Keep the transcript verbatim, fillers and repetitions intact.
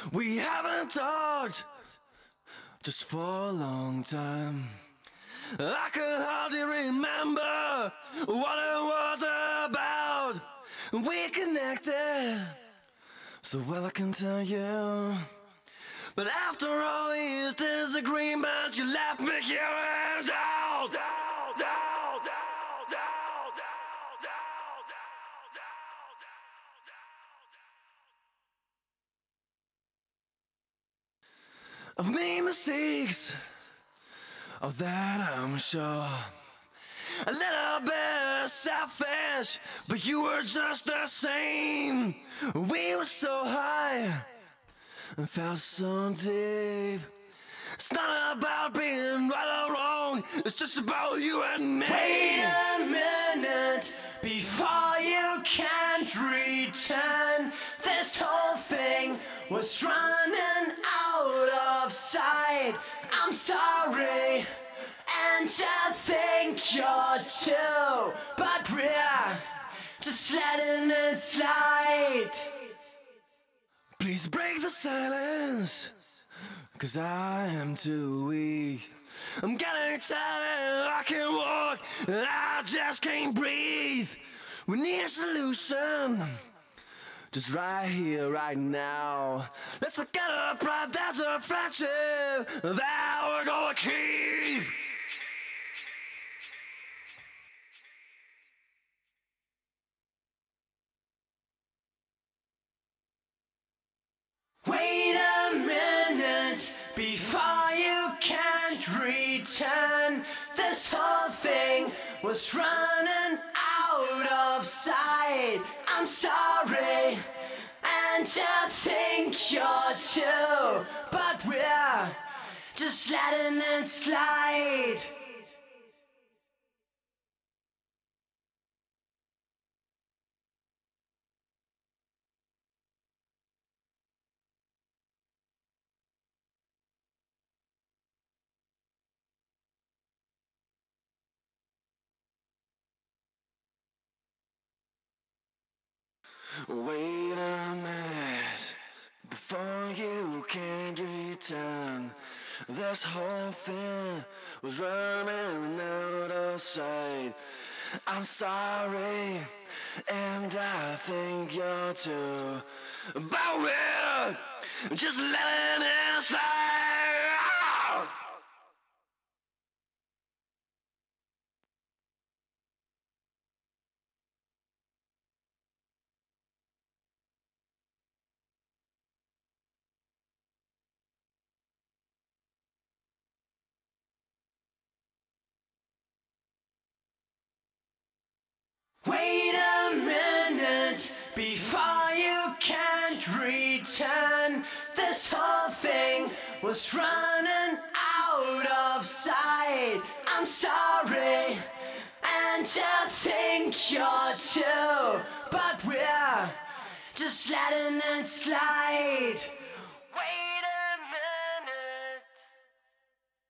We haven't talked just for a long time. I can hardly remember what it was about. We connected so well, I can tell you. But after all these disagreements, you left me here and out. Down, down, down, down, down, down, down, down, down. I've made mistakes, of that I'm sure. A little bit selfish, but you were just the same. We were so high and felt so deep. It's not about being right or wrong, it's just about you and me. Wait a minute before you can't return. This whole thing was running out of sight. I'm sorry, and I think you're too, but we're just letting it slide. Please break the silence, cause I am too weak. I'm getting tired, I can't walk, and I just can't breathe. We need a solution, just right here, right now. Let's forget our pride, that's a friendship that we're gonna keep. Wait a minute before you can't return. This whole thing was running out of sight. I'm sorry, and I think you're too, but we're just letting it slide. Wait a minute before you can return. This whole thing was running out of sight. I'm sorry, and I think you're too, but we're just letting it slide. Wait a minute before you can't return. This whole thing was running out of sight. I'm sorry, and I think you're too, but we're just letting it slide.